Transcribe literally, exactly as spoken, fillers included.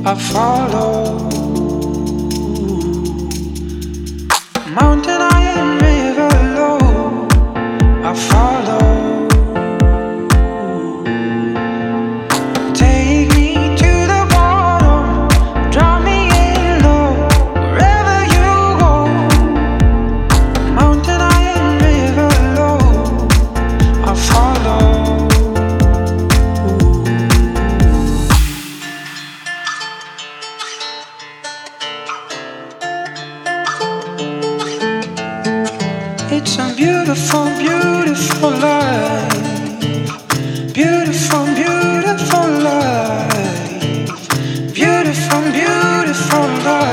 I follow. Mountain high and river low, I follow. Take me to the bottom, drop me in low, wherever you go. Mountain high and river low, I follow. It's a beautiful, beautiful life. Beautiful, beautiful life. Beautiful, beautiful life.